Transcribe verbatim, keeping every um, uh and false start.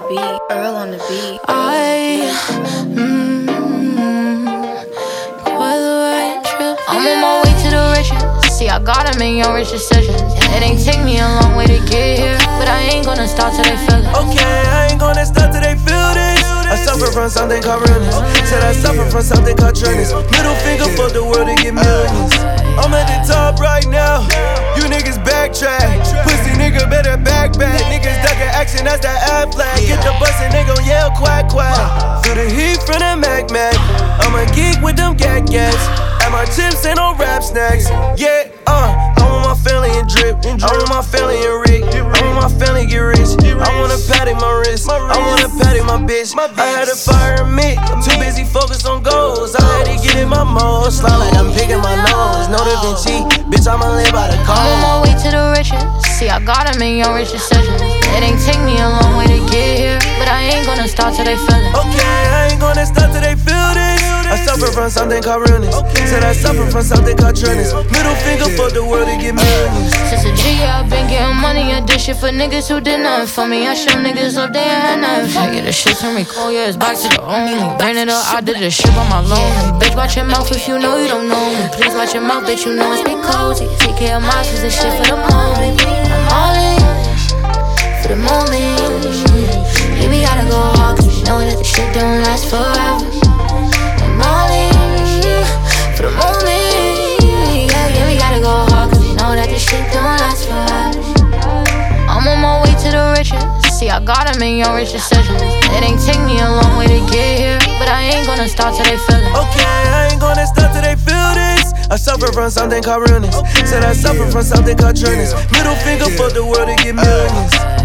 beat, Earl on the beat. I, mm, I'm on my way to the riches. See, I gotta make your rich decisions. It ain't take me a long way to get here, but I ain't gonna stop till they feel it. Okay, I ain't gonna stop till they feel this. I suffer from something called realness. Said I suffer from something called trendness. Middle finger for the world to get millions. I'm at the top right now. You niggas backtrack. Pussy nigga better back back. Niggas ducking action, that's the ad flag. Get the bus and they gon' yell quack quack. Feel the heat from the Mac Mac. I'm a geek with them gat gats. And my chips ain't no rap snacks. Yeah, uh, I want my family and drip. I want my family and Rick. I want my family get rich. I wanna patty my wrist. I wanna patty my bitch. I had to fire me. I'm too busy focused on goals. I had to get in my mode. Slide like I'm picking my nose. No Da Vinci, bitch, I'ma live by the code. I'm on my way to the riches. See, I gotta make your rich decisions. It ain't take me a long way to get here, but I ain't gonna stop till they feel it. Okay, I ain't gonna stop till they feel this. I suffer from something called realness. Said I suffer from something called trendness. Middle finger for the world to get millions. Since a G, I've been getting money. I did shit for niggas who did nothing for me. I show niggas up there and nothing for me. The shit turn me cold, yeah, it's back to the only. Burn it up, I did this shit by my lonely. Bitch, watch your mouth if you know you don't know me. Please watch your mouth, bitch, you know it's big cozy. Take care of my cause this shit for the moment. I'm all in for the moment. Yeah, we gotta go hard cause you know that the shit don't last forever. I'm all in for the moment. Yeah, yeah, we gotta go hard cause you know that this shit don't last forever. I'm on my way to the riches. See, I gotta make your rich decisions. It ain't take me a long way to get here, but I ain't gonna stop till they feel it. Okay, I ain't gonna stop till they feel this. I suffer from something called realness. Said I suffer from something called trendness. Middle finger for the world to get millions.